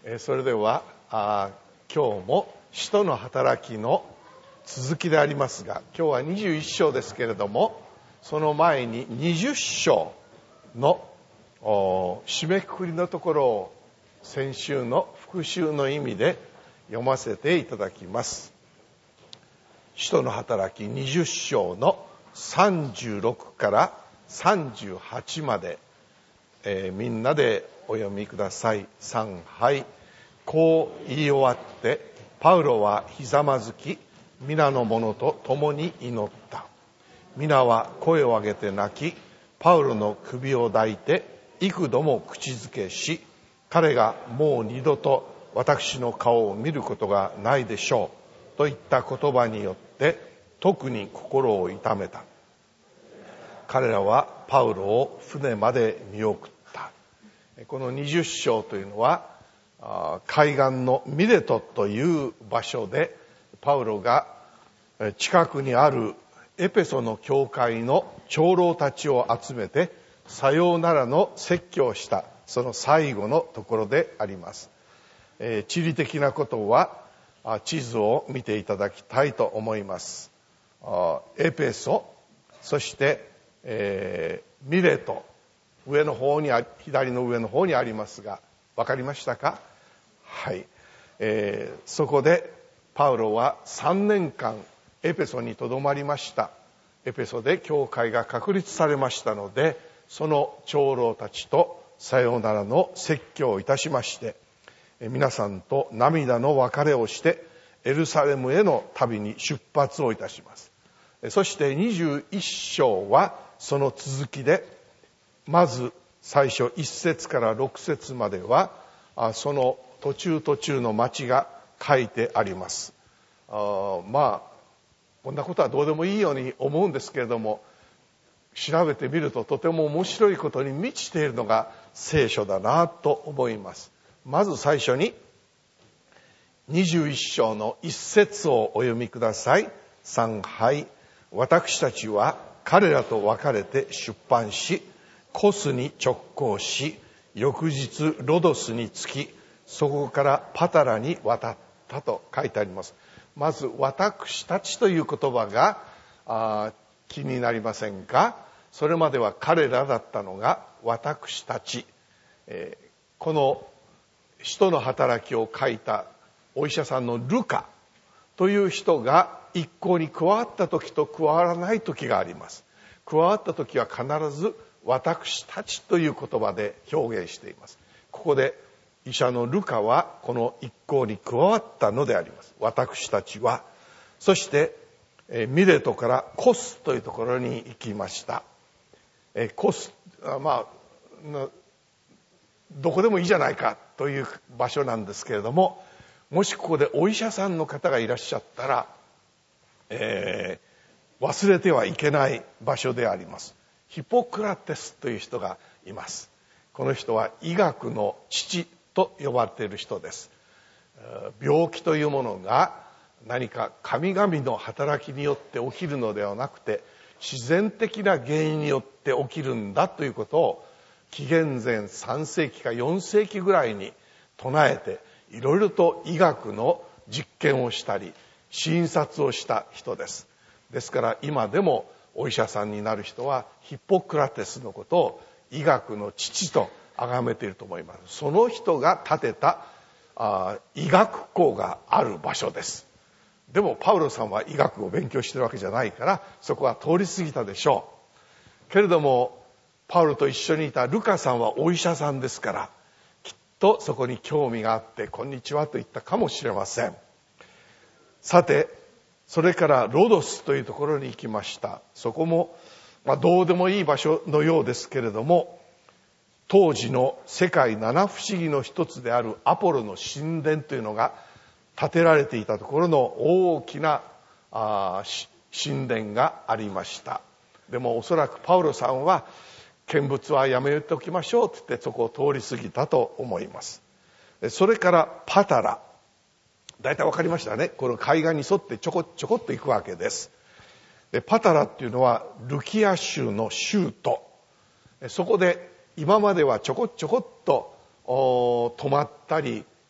それでは今日も使徒の働きの続きでありますが、今日は21章ですけれども、その前に20章の締めくくりのところを先週の復習の意味で読ませていただきます。使徒の働き20章の36から38まで、みんなでお読みください。3はいこう言い終わって、パウロはひざまずき、皆の者と共に祈った。皆は声を上げて泣き、パウロの首を抱いて幾度も口づけし、彼がもう二度と私の顔を見ることがないでしょうといった言葉によって特に心を痛めた。彼らはパウロを船まで見送った。この20章というのは海岸のミレトという場所で、パウロが近くにあるエペソの教会の長老たちを集めてさようならの説教をした、その最後のところであります。地理的なことは地図を見ていただきたいと思います。エペソ、そしてミレト、上の方に左の上の方にありますが、分かりましたか？はい、そこでパウロは3年間エペソにとどまりました。エペソで教会が確立されましたので、その長老たちとさようならの説教をいたしまして、皆さんと涙の別れをしてエルサレムへの旅に出発をいたします。そして21章はその続きで、まず最初1節から6節まではその途中の町が書いてあります。こんなことはどうでもいいように思うんですけれども、調べてみるととても面白いことに満ちているのが聖書だなと思います。まず最初に21章の1節をお読みください。3はい私たちは彼らと別れて出版し、コスに直行し、翌日ロドスに着き、そこからパタラに渡ったと書いてあります。まず私たちという言葉が気になりませんか？それまでは彼らだったのが私たち。この使徒の働きを書いたお医者さんのルカという人が一行に加わった時と加わらない時があります。加わった時は必ず私たちという言葉で表現しています。ここで医者のルカはこの一行に加わったのであります。私たちは。そしてミレトからコスというところに行きました。コス、どこでもいいじゃないかという場所なんですけれども、もしここでお医者さんの方がいらっしゃったら、忘れてはいけない場所であります。ヒポクラテスという人がいます。この人は医学の父と呼ばれている人です。病気というものが何か神々の働きによって起きるのではなくて、自然的な原因によって起きるんだということを紀元前3世紀か4世紀ぐらいに唱えて、いろいろと医学の実験をしたり診察をした人です。ですから今でもお医者さんになる人はヒポクラテスのことを医学の父と崇めていると思います。その人が建てた医学校がある場所です。でもパウロさんは医学を勉強してるわけじゃないから、そこは通り過ぎたでしょう。けれどもパウロと一緒にいたルカさんはお医者さんですから、きっとそこに興味があってこんにちはと言ったかもしれません。さて、それからロドスというところに行きました。そこもどうでもいい場所のようですけれども、当時の世界七不思議の一つであるアポロの神殿というのが建てられていたところの大きな神殿がありました。でもおそらくパウロさんは見物はやめておきましょうと言ってそこを通り過ぎたと思います。それからパタラ、大体わかりましたね。この海岸に沿ってちょこっと行くわけです。でパタラっていうのはルキア州の州都。そこで今まではちょこっと泊まったり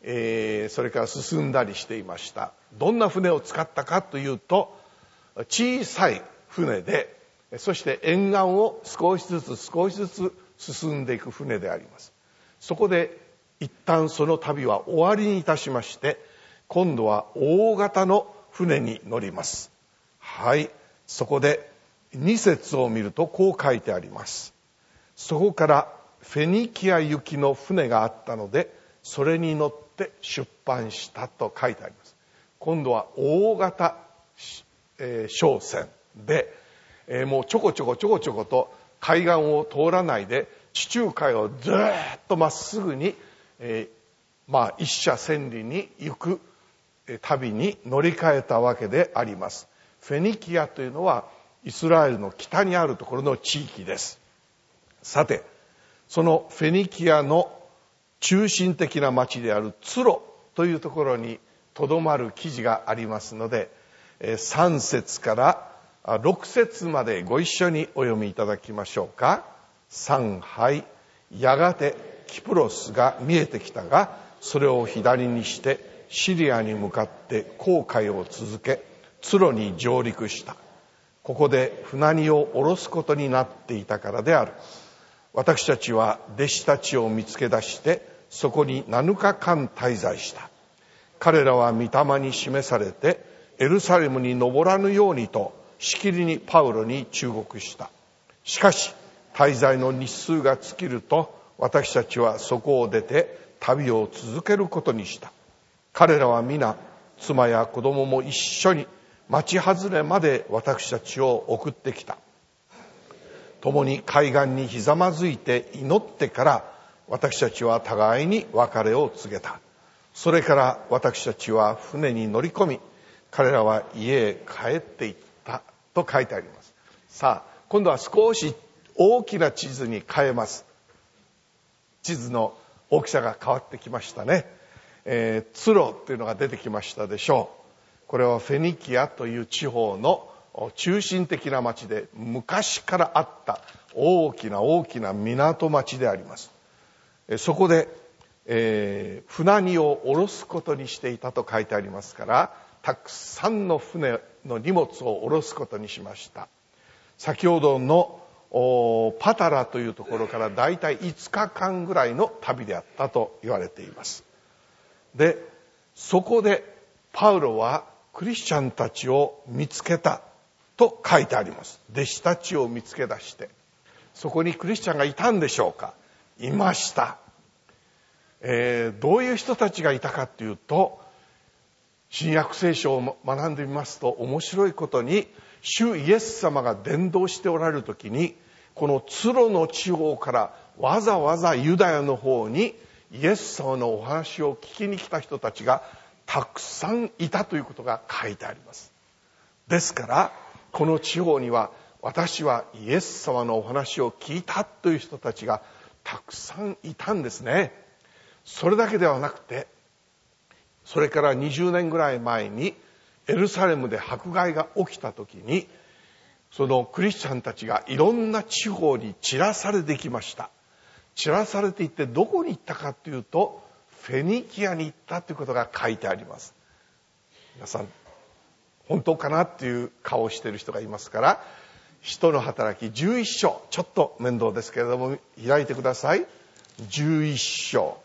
それから進んだりしていました。どんな船を使ったかというと、小さい船で、そして沿岸を少しずつ進んでいく船であります。そこで一旦その旅は終わりにいたしまして、今度は大型の船に乗ります。はい、そこで2節を見るとこう書いてあります。そこからフェニキア行きの船があったので、それに乗って出版したと書いてあります。今度は大型、商船で、もうちょこちょこと海岸を通らないで地中海をずっとまっすぐに、一車千里に行く旅に乗り換えたわけであります。フェニキアというのはイスラエルの北にあるところの地域です。さて、そのフェニキアの中心的な町であるツロというところにとどまる記事がありますので、3節から6節までご一緒にお読みいただきましょうか。3、はい。やがてキプロスが見えてきたが、それを左にしてシリアに向かって航海を続け、ツロに上陸した。ここで船荷を下ろすことになっていたからである。私たちは弟子たちを見つけ出して、そこに7日間滞在した。彼らは御霊に示されて、エルサレムに登らぬようにとしきりにパウロに忠告した。しかし滞在の日数が尽きると、私たちはそこを出て旅を続けることにした。彼らは皆妻や子供も一緒に町外れまで私たちを送ってきた。共に海岸にひざまずいて祈ってから、私たちは互いに別れを告げた。それから私たちは船に乗り込み、彼らは家へ帰っていったと書いてあります。さあ、今度は少し大きな地図に変えます。地図の大きさが変わってきましたね。ツロというのが出てきましたでしょう。これはフェニキアという地方の中心的な町で、昔からあった大きな港町であります。そこで、船荷を下ろすことにしていたと書いてありますから、たくさんの船の荷物を下ろすことにしました。先ほどのパタラというところからだいたい5日間ぐらいの旅であったと言われています。で、そこでパウロはクリスチャンたちを見つけたと書いてあります。弟子たちを見つけ出して、そこにクリスチャンがいたんでしょうか。いました。どういう人たちがいたかというと、新約聖書を学んでみますと、面白いことに主イエス様が伝道しておられる時に、このツロの地方からわざわざユダヤの方にイエス様のお話を聞きに来た人たちがたくさんいたということが書いてあります。ですからこの地方には、私はイエス様のお話を聞いたという人たちがたくさんいたんですね。それだけではなくて、それから20年ぐらい前にエルサレムで迫害が起きた時に、そのクリスチャンたちがいろんな地方に散らされてきました。散らされていって、どこに行ったかというと、フェニキアに行ったということが書いてあります。皆さん本当かなっていう顔をしている人がいますから、使徒の働き11章、ちょっと面倒ですけれども開いてください。11章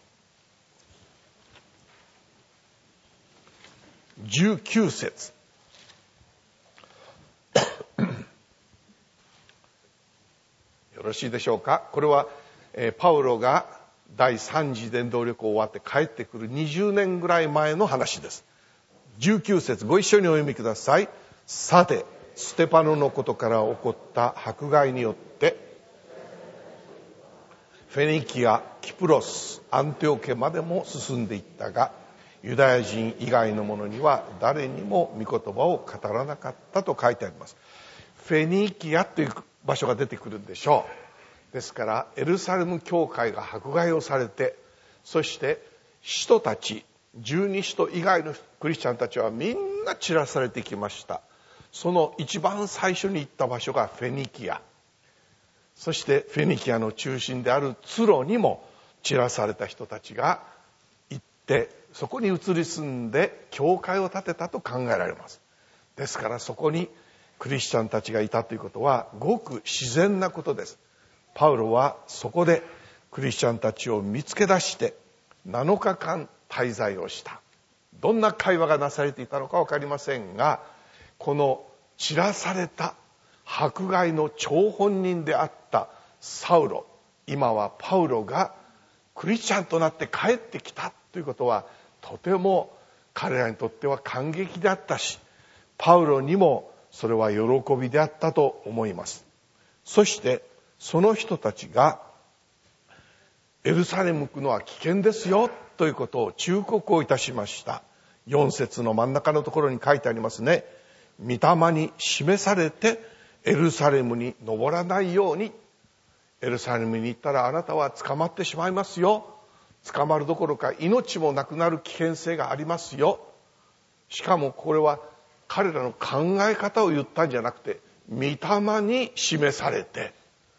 19節よろしいでしょうか。これは、パウロが第3次伝道旅行終わって帰ってくる20年ぐらい前の話です。19節ご一緒にお読みください。さて、ステパノのことから起こった迫害によってフェニキア、キプロス、アンテオケまでも進んでいったが、ユダヤ人以外の者には誰にも御言葉を語らなかったと書いてあります。フェニキアという場所が出てくるんでしょう。ですからエルサレム教会が迫害をされて、そして使徒たち、12使徒以外のクリスチャンたちはみんな散らされてきました。その一番最初に行った場所がフェニキア、そしてフェニキアの中心であるツロにも散らされた人たちが行って、そこに移り住んで教会を建てたと考えられます。ですからそこにクリスチャンたちがいたということはごく自然なことです。パウロはそこでクリスチャンたちを見つけ出して7日間滞在をした。どんな会話がなされていたのか分かりませんが、この散らされた迫害の張本人であったサウロ、今はパウロがクリスチャンとなって帰ってきたということはとても彼らにとっては感激であったし、パウロにもそれは喜びであったと思います。そしてその人たちがエルサレム行くのは危険ですよということを忠告をいたしました。4節の真ん中のところに書いてありますね。御霊に示されてエルサレムに登らないように。エルサレムに行ったらあなたは捕まってしまいますよ。捕まるどころか命もなくなる危険性がありますよ。しかもこれは彼らの考え方を言ったんじゃなくて、御霊に示されて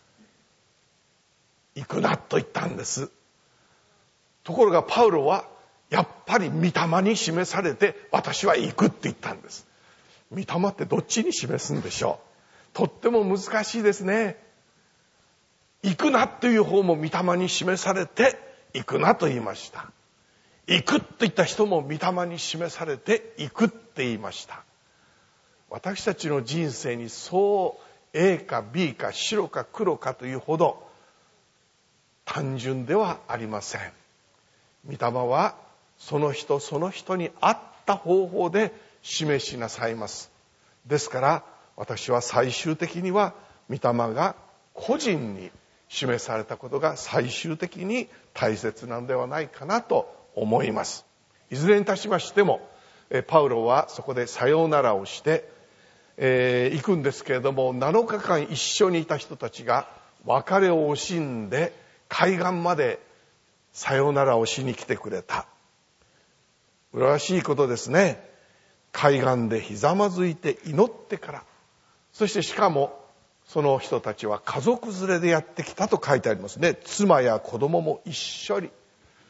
行くなと言ったんです。ところがパウロはやっぱり御霊に示されて私は行くって言ったんです。御霊ってどっちに示すんでしょう。とっても難しいですね。行くなという方も御霊に示されて行くなと言いました。行くと言った人も御霊に示されて行くって言いました。私たちの人生にそう A か B か白か黒かというほど単純ではありません。御霊はその人その人に合った方法で示しなさいます。ですから私は最終的には御霊が個人に示されたことが最終的に大切なのではないかなと思います。いずれにいたしましてもパウロはそこでさようならをして行くんですけれども、7日間一緒にいた人たちが別れを惜しんで海岸までさようならをしに来てくれた。麗しいことですね。海岸でひざまずいて祈ってから、そしてしかもその人たちは家族連れでやってきたと書いてありますね。妻や子供も一緒に。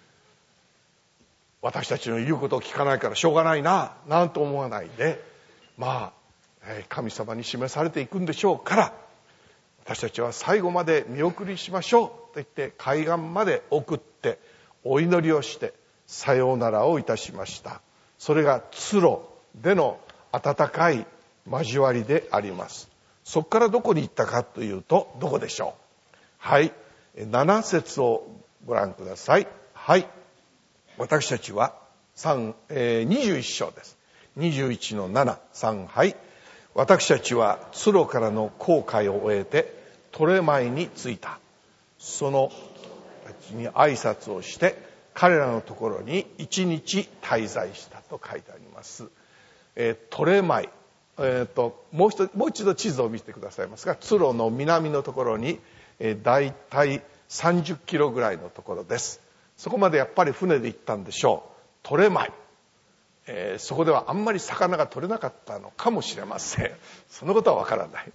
私たちの言うことを聞かないからしょうがないななんと思わないで、神様に示されていくんでしょうから、私たちは最後まで見送りしましょうと言って海岸まで送ってお祈りをしてさようならをいたしました。それがツロでの温かい交わりであります。そこからどこに行ったかというと、どこでしょう。はい、7節をご覧ください。はい、私たちは21章です。21の7、3、はい。私たちはツロからの航海を終えてトレマイに着いた。そのたちに挨拶をして彼らのところに1日滞在したと書いてあります。トレマイ、もう一度地図を見てくださいますが、ツロの南のところにだいたい30キロぐらいのところです。そこまでやっぱり船で行ったんでしょう。トレマイ、そこではあんまり魚が取れなかったのかもしれません。そのことはわからない。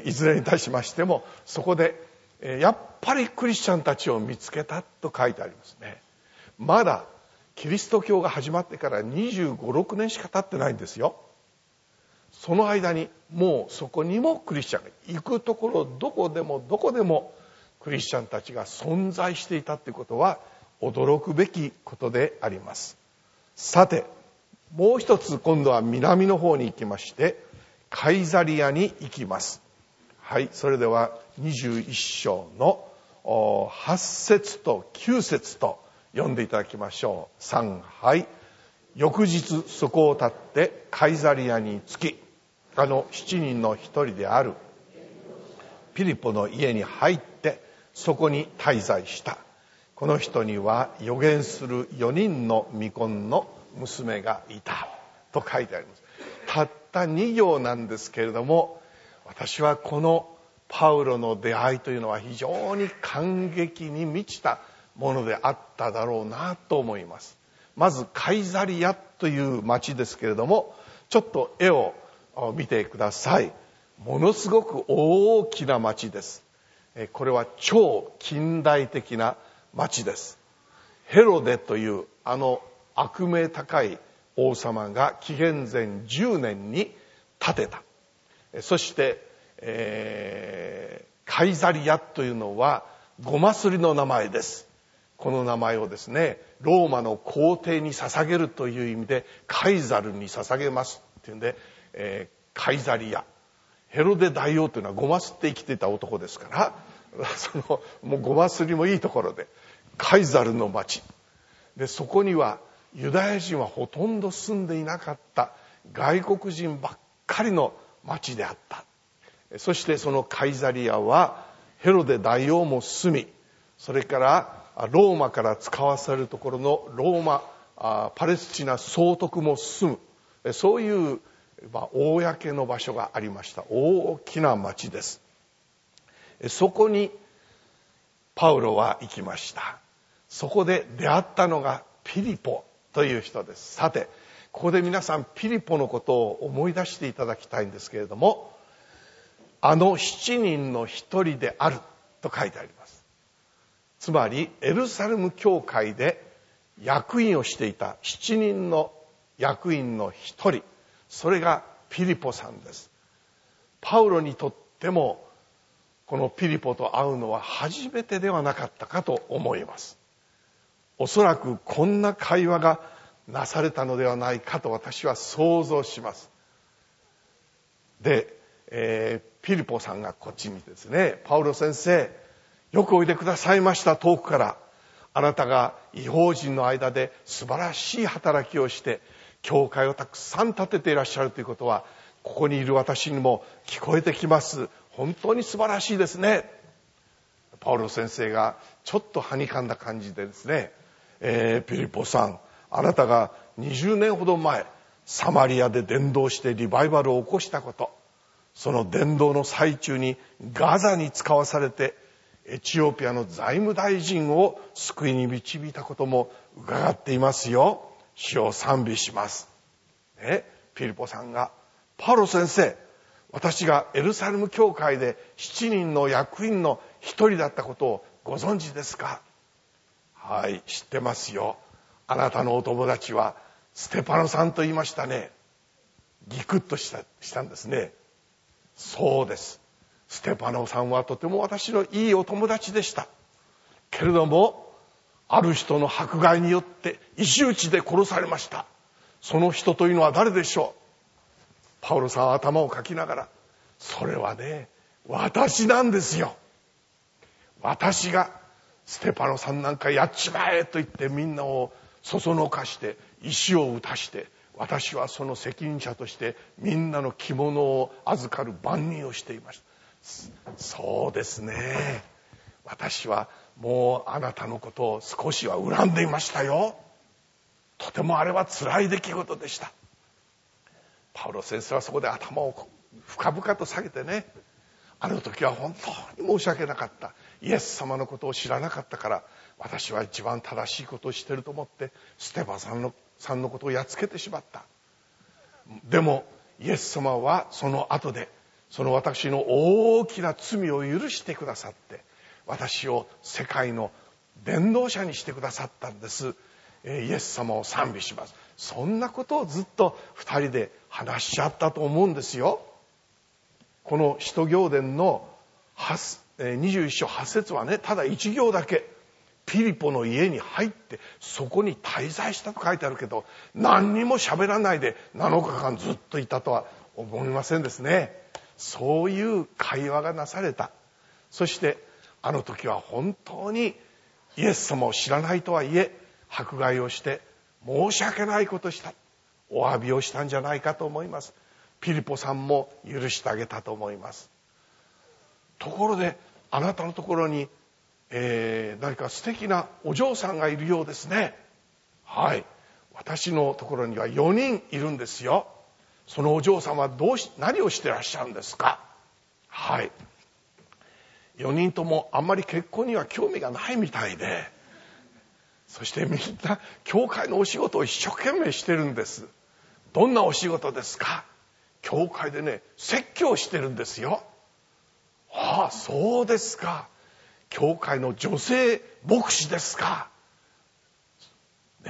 いずれに対しましてもそこでやっぱりクリスチャンたちを見つけたと書いてありますね。まだキリスト教が始まってから25、6年しか経ってないんですよ。その間にもうそこにもクリスチャンが行くところどこでもクリスチャンたちが存在していたということは驚くべきことであります。さてもう一つ今度は南の方に行きましてカイザリアに行きます。はい、それでは21章の8節と9節と読んでいただきましょう。3、はい。翌日そこを立ってカイザリアに着き、7人の一人であるピリポの家に入ってそこに滞在した。この人には預言する4人の未婚の娘がいたと書いてあります。たった2行なんですけれども、私はこのパウロの出会いというのは非常に感激に満ちたものであっただろうなと思います。まずカイザリアという町ですけれども、ちょっと絵を見てください。ものすごく大きな町です。これは超近代的な町です。ヘロデという悪名高い王様が紀元前10年に建てた。そして、カイザリアというのはごますりの名前です。この名前をですね、ローマの皇帝に捧げるという意味でカイザルに捧げますっていうんで、カイザリア。ヘロデ大王というのはごますって生きていた男ですから、もうごますりもいいところでカイザルの町で、そこにはユダヤ人はほとんど住んでいなかった外国人ばっかりの町であった。そしてそのカイザリアはヘロデ大王も住み、それからローマから使わされるところのローマパレスチナ総督も住む、そういう、公の場所がありました。大きな町です。そこにパウロは行きました。そこで出会ったのがピリポという人です。さて、ここで皆さんピリポのことを思い出していただきたいんですけれども、7人の一人であると書いてあります。つまりエルサレム教会で役員をしていた7人の役員の一人、それがピリポさんです。パウロにとってもこのピリポと会うのは初めてではなかったかと思います。おそらくこんな会話がなされたのではないかと私は想像します。で、ピリポさんがこっち見てですね、パウロ先生、よくおいでくださいました、遠くから。あなたが異邦人の間で素晴らしい働きをして教会をたくさん建てていらっしゃるということは、ここにいる私にも聞こえてきます。本当に素晴らしいですね。パウロ先生がちょっとはにかんだ感じでですね、ピリポさん、あなたが20年ほど前サマリアで伝道してリバイバルを起こしたこと、その伝道の最中にガザに使わされてエチオピアの財務大臣を救いに導いたことも伺っていますよ。主を賛美します。ピリポさんが、パウロ先生、私がエルサレム教会で7人の役員の一人だったことをご存知ですか？はい、知ってますよ。あなたのお友達はステパノさんと言いましたね。ギクッとしたんですね。そうです。ステパノさんはとても私のいいお友達でした。けれども、ある人の迫害によって石打ちで殺されました。その人というのは誰でしょう？パウロさんは頭をかきながら、それはね、私なんですよ。私がステパノさんなんかやっちまえと言ってみんなをそそのかして石を打たして、私はその責任者としてみんなの着物を預かる番人をしていました。そうですね。私はもうあなたのことを少しは恨んでいましたよ。とてもあれは辛い出来事でした。パウロ先生はそこで頭を深々と下げてね、あの時は本当に申し訳なかった。イエス様のことを知らなかったから、私は一番正しいことをしていると思ってステパノさんのことをやっつけてしまった。でもイエス様はその後でその私の大きな罪を許してくださって、私を世界の伝道者にしてくださったんです。イエス様を賛美します。そんなことをずっと二人で話し合ったと思うんですよ。この使徒行伝の21章8節はね、ただ1行だけ、ピリポの家に入ってそこに滞在したと書いてあるけど、何にも喋らないで7日間ずっといたとは思いませんですね。そういう会話がなされた。そしてあの時は本当にイエス様を知らないとはいえ迫害をして申し訳ないことをした、お詫びをしたんじゃないかと思います。ピリポさんも許してあげたと思います。ところであなたのところに、何か素敵なお嬢さんがいるようですね。はい、私のところには4人いるんですよ。そのお嬢さんは何をしてらっしゃるんですか？はい、4人ともあんまり結婚には興味がないみたいで、そしてみんな教会のお仕事を一生懸命してるんです。どんなお仕事ですか？教会でね、説教してるんですよ。ああ、そうですか。教会の女性牧師ですか。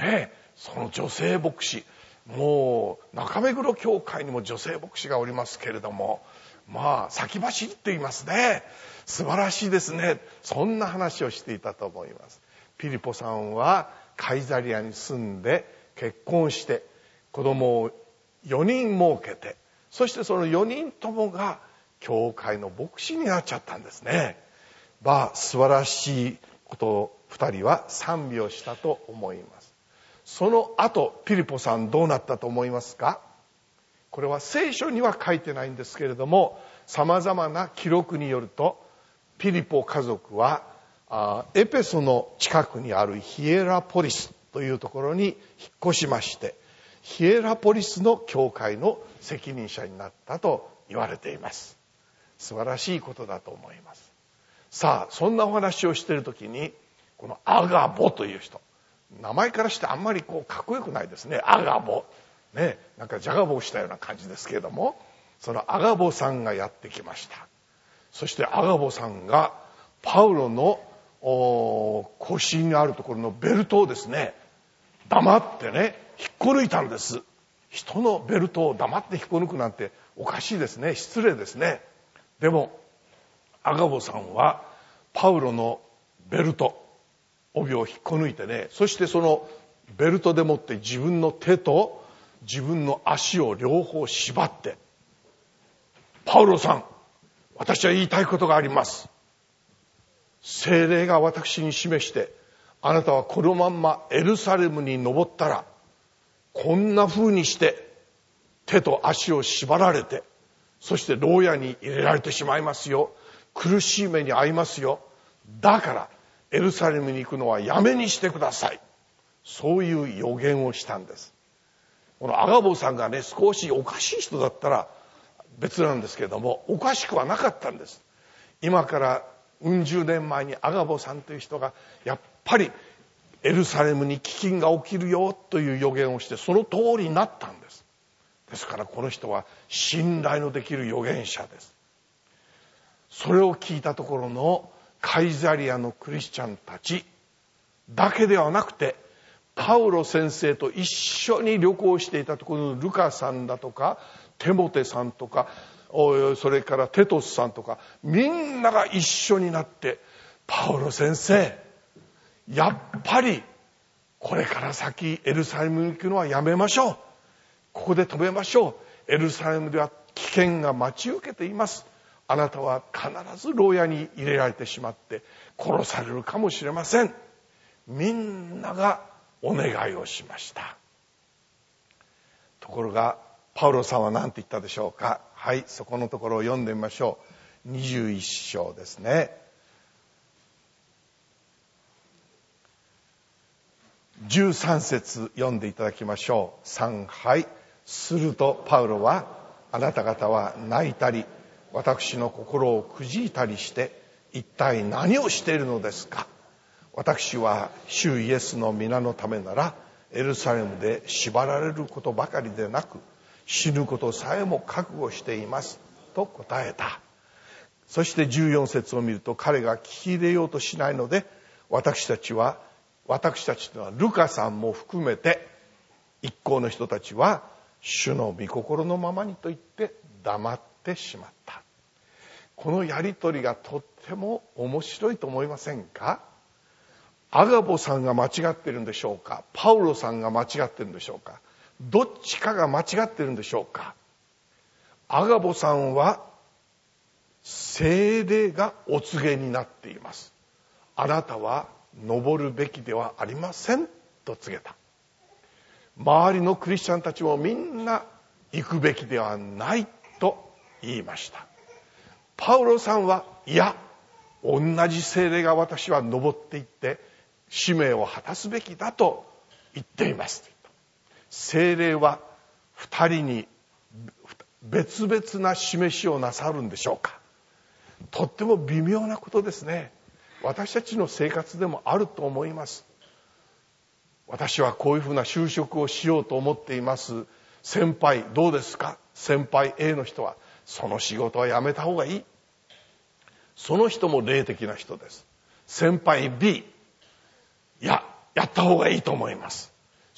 ね、その女性牧師、もう中目黒教会にも女性牧師がおりますけれども、先走っていますね。素晴らしいですね。そんな話をしていたと思います。ピリポさんはカイザリアに住んで結婚して子供を4人設けて、そしてその4人ともが教会の牧師になっちゃったんですね。素晴らしいことを2人は賛美をしたと思います。その後ピリポさんどうなったと思いますか？これは聖書には書いてないんですけれども、様々な記録によると、ピリポ家族はエペソの近くにあるヒエラポリスというところに引っ越しまして、ヒエラポリスの教会の責任者になったと言われています。素晴らしいことだと思います。さあ、そんなお話をしているときに、このアガボという人、名前からしてあんまりかっこよくないですね。アガボね、なんかジャガボをしたような感じですけれども、そのアガボさんがやってきました。そしてアガボさんがパウロの腰にあるところのベルトをですね、黙ってね、引っこ抜いたんです。人のベルトを黙って引っこ抜くなんておかしいですね。失礼ですね。でもアガボさんはパウロのベルト、帯を引っこ抜いてね、そしてそのベルトでもって自分の手と自分の足を両方縛って、パウロさん、私は言いたいことがあります。聖霊が私に示して、あなたはこのまんまエルサレムに登ったら、こんな風にして手と足を縛られて、そして牢屋に入れられてしまいますよ。苦しい目に遭いますよ。だからエルサレムに行くのはやめにしてください。そういう予言をしたんです。このアガボさんがね、少しおかしい人だったら別なんですけれども、おかしくはなかったんです。今からうん十年前にアガボさんという人がやっぱりエルサレムに飢饉が起きるよという予言をして、その通りになったんです。ですからこの人は信頼のできる預言者です。それを聞いたところのカイザリアのクリスチャンたちだけではなくて、パウロ先生と一緒に旅行していたところのルカさんだとかテモテさんとか、それからテトスさんとか、みんなが一緒になって、パウロ先生、やっぱりこれから先エルサレムに行くのはやめましょう。ここで止めましょう。エルサレムでは危険が待ち受けています。あなたは必ず牢屋に入れられてしまって殺されるかもしれません。みんながお願いをしました。ところがパウロさんは何て言ったでしょうか。はい、そこのところを読んでみましょう。21章ですね。13節読んでいただきましょう。3、はい。するとパウロは、あなた方は泣いたり私の心をくじいたりして一体何をしているのですか。私は主イエスの皆のためならエルサレムで縛られることばかりでなく死ぬことさえも覚悟していますと答えた。そして14節を見ると、彼が聞き入れようとしないので、私たちというのはルカさんも含めて一行の人たちは主の御心のままにと言って黙ってしまった。このやりとりがとっても面白いと思いませんか？アガボさんが間違っているんでしょうか、パウロさんが間違っているんでしょうか、どっちかが間違っているんでしょうか。アガボさんは聖霊がお告げになっています。あなたは登るべきではありませんと告げた。周りのクリスチャンたちもみんな行くべきではないと言いました。パウロさんは、いや、同じ聖霊が私は登っていって使命を果たすべきだと言っています。聖霊は二人に別々な示しをなさるんでしょうか。とっても微妙なことですね。私たちの生活でもあると思います。私はこういうふうな就職をしようと思っています。先輩どうですか。先輩 A の人は、その仕事はやめた方がいい。その人も霊的な人です。先輩 B、いや、やった方がいいと思います。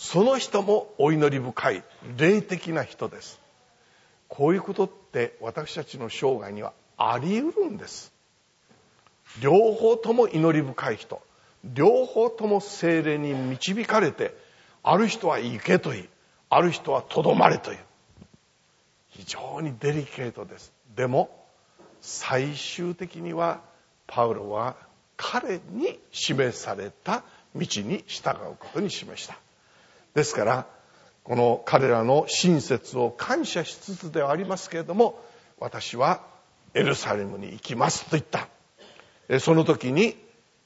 その人もお祈り深い霊的な人です。こういうことって私たちの生涯にはあり得るんです。両方とも祈り深い人、両方とも聖霊に導かれて、ある人は行けと言い、ある人はとどまれという、非常にデリケートです。でも最終的にはパウロは彼に示された道に従うことにしました。ですからこの彼らの親切を感謝しつつではありますけれども、私はエルサレムに行きますと言った。その時に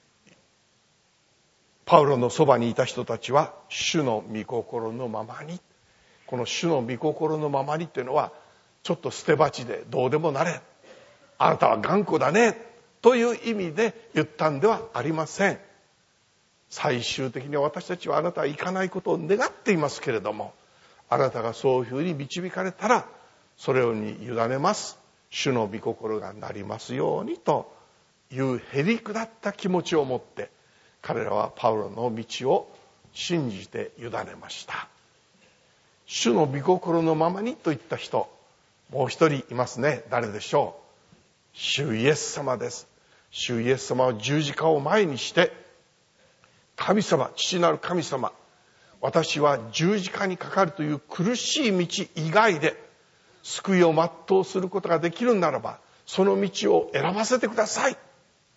パウロのそばにいた人たちは主の御心のままに、この主の御心のままにっていうのはちょっと捨て鉢でどうでもなれ、あなたは頑固だねという意味で言ったんではありません。最終的には私たちはあなたは行かないことを願っていますけれども、あなたがそういうふうに導かれたらそれに委ねます、主の御心がなりますようにというへりくだった気持ちを持って彼らはパウロの道を信じて委ねました。主の御心のままにといった人、もう一人いますね。誰でしょう。主イエス様です。主イエス様は十字架を前にして、神様、父なる神様、私は十字架にかかるという苦しい道以外で救いを全うすることができるならば、その道を選ばせてください。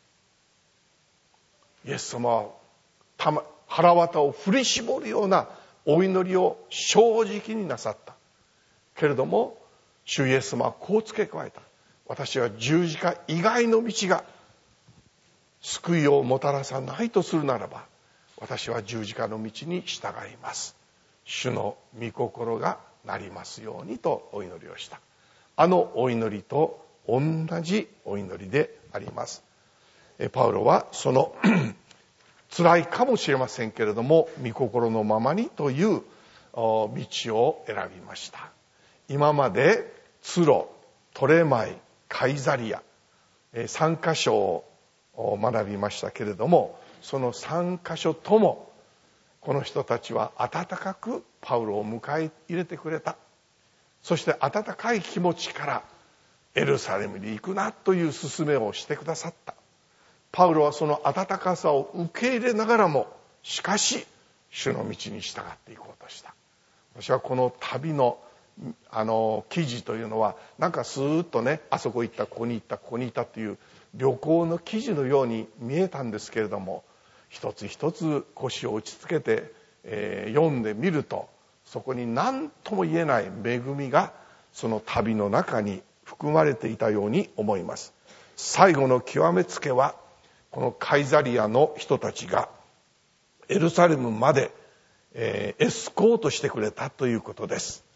イエス様は腹渡を振り絞るようなお祈りを正直になさった。けれども主イエス様はこう付け加えた。私は十字架以外の道が救いをもたらさないとするならば、私は十字架の道に従います。主の御心がなりますようにとお祈りをした。あのお祈りと同じお祈りであります。パウロはその辛いかもしれませんけれども、御心のままにという道を選びました。今までツロ、トレマイ、カイザリア、3カ所を学びましたけれども、その3カ所ともこの人たちは温かくパウロを迎え入れてくれた。そして温かい気持ちからエルサレムに行くなという勧めをしてくださった。パウロはその温かさを受け入れながらも、しかし主の道に従っていこうとした。私はこの旅の記事というのはなんかスーッとね、あそこ行った、ここに行った、ここにいたという旅行の記事のように見えたんですけれども、一つ一つ腰を落ち着けて、読んでみると、そこに何とも言えない恵みがその旅の中に含まれていたように思います。最後の極めつけはこのカイザリアの人たちがエルサレムまで、エスコートしてくれたということです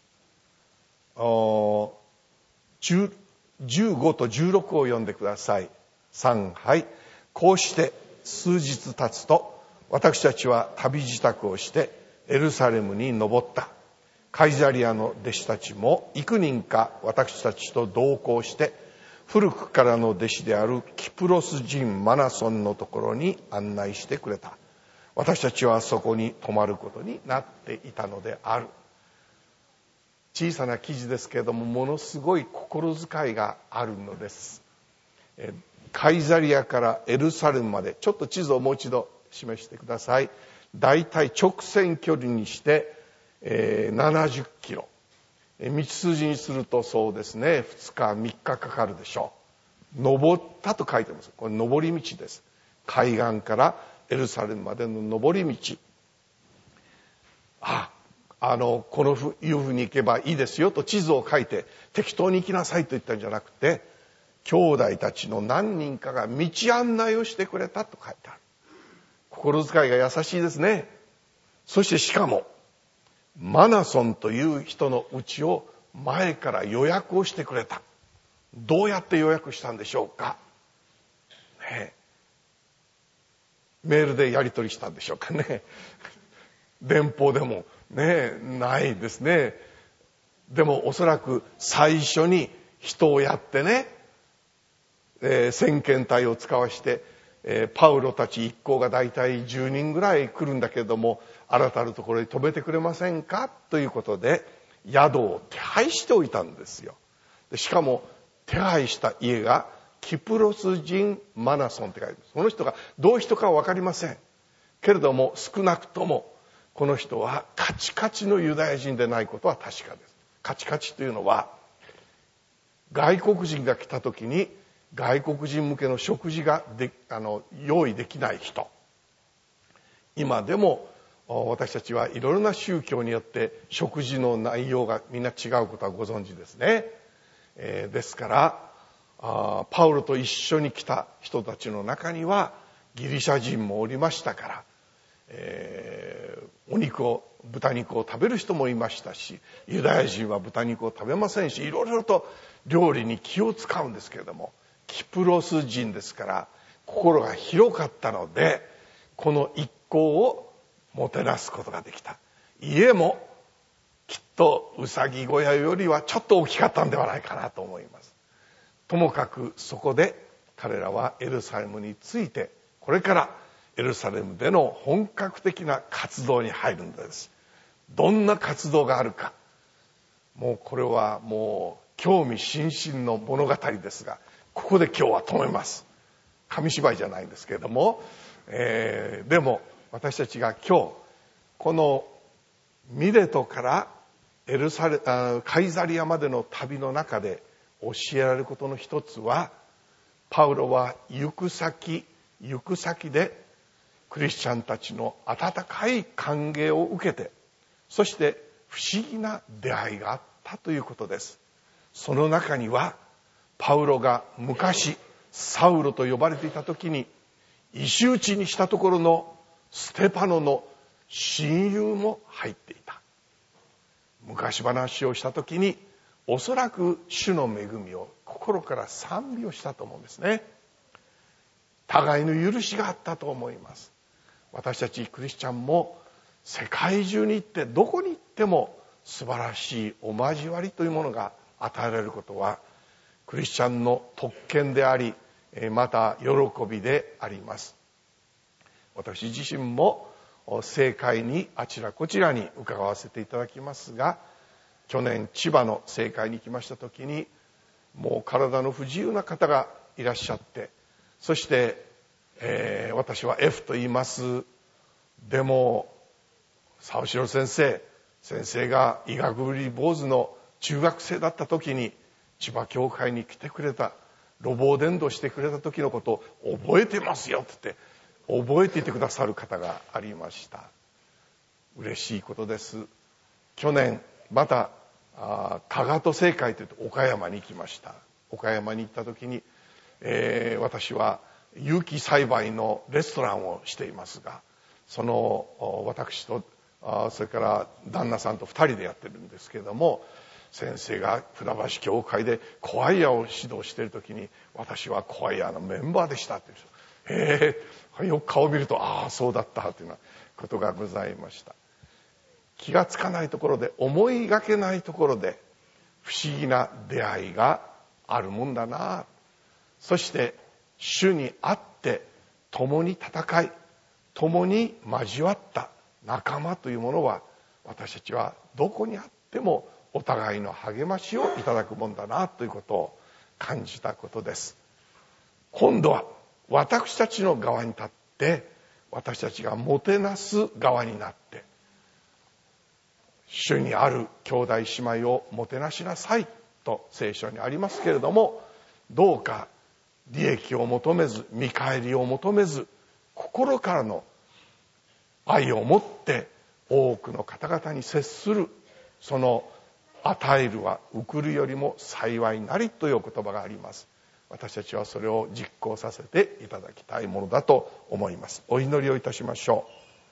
。15と16を読んでください。3、はい。こうして数日経つと、私たちは旅支度をしてエルサレムに登った。カイザリアの弟子たちも幾人か私たちと同行して、古くからの弟子であるキプロス人マナソンのところに案内してくれた。私たちはそこに泊まることになっていたのである。小さな記事ですけれども、ものすごい心遣いがあるのです。カイザリアからエルサレムまで、ちょっと地図をもう一度示してください。だいたい直線距離にして、70キロ。道筋にするとそうですね、2日3日かかるでしょう。登ったと書いてます。これ登り道です。海岸からエルサレムまでの登り道。このいうふうに行けばいいですよと地図を書いて適当に行きなさいと言ったんじゃなくて、兄弟たちの何人かが道案内をしてくれたと書いてある。心遣いが優しいですね。そしてしかもマナソンという人の家を前から予約をしてくれた。どうやって予約したんでしょうか、メールでやり取りしたんでしょうかね。電報でもないですね。でもおそらく最初に人をやってね、先遣隊を使わして、パウロたち一行がだいたい10人ぐらい来るんだけれども、 あなたのところに泊めてくれませんかということで宿を手配しておいたんですよ。でしかも手配した家がキプロス人マナソンって書いてある。その人がどういう人かは分かりませんけれども、少なくともこの人はカチカチのユダヤ人でないことは確かです。カチカチというのは、外国人が来た時に外国人向けの食事が用意できない人。今でも私たちはいろいろな宗教によって食事の内容がみんな違うことはご存知ですね。ですからパウロと一緒に来た人たちの中にはギリシャ人もおりましたから、豚肉を食べる人もいましたし、ユダヤ人は豚肉を食べませんし、いろいろと料理に気を使うんですけれども、キプロス人ですから心が広かったので、この一行をもてなすことができた。家もきっとうさぎ小屋よりはちょっと大きかったんではないかなと思います。ともかくそこで彼らはエルサレムについて、これからエルサレムでの本格的な活動に入るんです。どんな活動があるか、もうこれはもう興味津々の物語ですが、ここで今日は止めます。紙芝居じゃないんですけれども、でも私たちが今日このミレトからカイザリアまでの旅の中で教えられることの一つは、パウロは行く先でクリスチャンたちの温かい歓迎を受けて、そして不思議な出会いがあったということです。その中にはパウロが昔サウロと呼ばれていた時に石打ちにしたところのステパノの親友も入っていた。昔話をした時におそらく主の恵みを心から賛美をしたと思うんですね。互いの許しがあったと思います。私たちクリスチャンも世界中に行って、どこに行っても素晴らしいお交わりというものが与えられることはクリスチャンの特権であり、また喜びであります。私自身も政界にあちらこちらに伺わせていただきますが、去年千葉の政界に行きました時に、もう体の不自由な方がいらっしゃって、そして、私は F と言います。でも沢城先生が医学部理坊主の中学生だった時に千葉教会に来てくれた、路傍伝道してくれた時のことを覚えてますよって言って覚えていてくださる方がありました。嬉しいことです。去年また加賀戸政会というと岡山に行きました。岡山に行った時に、私は有機栽培のレストランをしていますが、その私とそれから旦那さんと2人でやってるんですけれども、先生が船橋教会でコワイアを指導している時に、私はコワイアのメンバーでしたっていう人、よく顔を見るとそうだったというようなことがございました。気がつかないところで、思いがけないところで不思議な出会いがあるもんだな。そして主に会って共に戦い、共に交わった仲間というものは、私たちはどこにあってもお互いの励ましをいただくもんだなということを感じたことです。今度は私たちの側に立って、私たちがもてなす側になって、主にある兄弟姉妹をもてなしなさいと聖書にありますけれども、どうか利益を求めず、見返りを求めず、心からの愛を持って多くの方々に接する、その与えるは送るよりも幸いなりという言葉があります。私たちはそれを実行させていただきたいものだと思います。お祈りをいたしましょ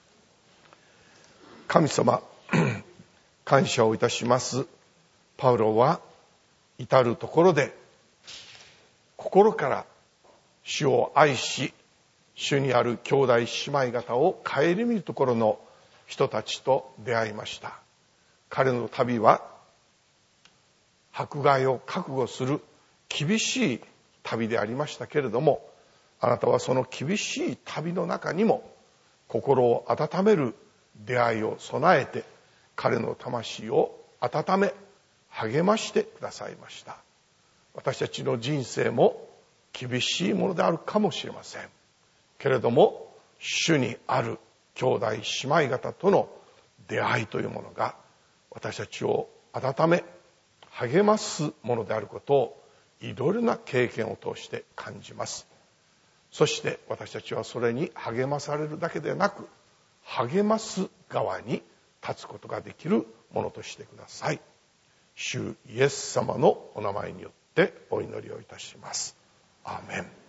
う。神様、感謝をいたします。パウロは至るところで心から主を愛し、主にある兄弟姉妹方を顧みるところの人たちと出会いました。彼の旅は迫害を覚悟する厳しい旅でありましたけれども、あなたはその厳しい旅の中にも心を温める出会いを備えて彼の魂を温め励ましてくださいました。私たちの人生も厳しいものであるかもしれませんけれども、主にある兄弟姉妹方との出会いというものが私たちを温め励ますものであることをいろいろな経験を通して感じます。そして私たちはそれに励まされるだけでなく、励ます側に立つことができるものとしてください。主イエス様のお名前によってお祈りをいたします。アーメン。